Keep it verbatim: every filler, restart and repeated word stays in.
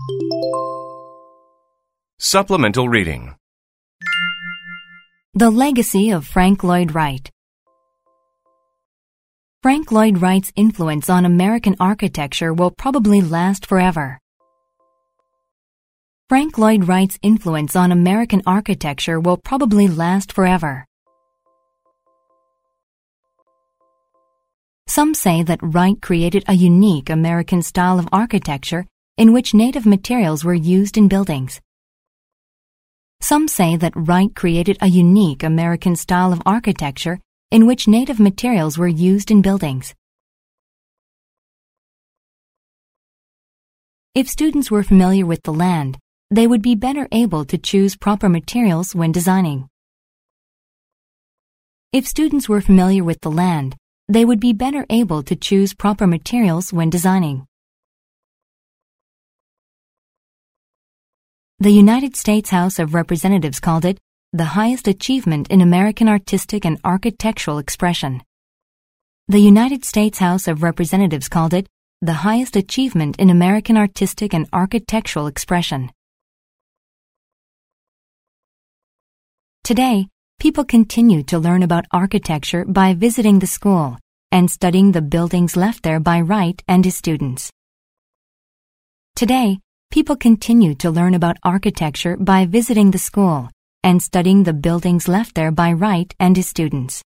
Supplemental reading. The Legacy of Frank Lloyd Wright. Frank Lloyd Wright's influence on American architecture will probably last forever. Frank Lloyd Wright's influence on American architecture will probably last forever. Some say that Wright created a unique American style of architecture in which native materials were used in buildings. Some say that Wright created a unique American style of architecture in which native materials were used in buildings. If students were familiar with the land, they would be better able to choose proper materials when designing. If students were familiar with the land, they would be better able to choose proper materials when designing. The United States House of Representatives called it the highest achievement in American artistic and architectural expression. The United States House of Representatives called it the highest achievement in American artistic and architectural expression. Today, people continue to learn about architecture by visiting the school and studying the buildings left there by Wright and his students. Today, people continue to learn about architecture by visiting the school and studying the buildings left there by Wright and his students.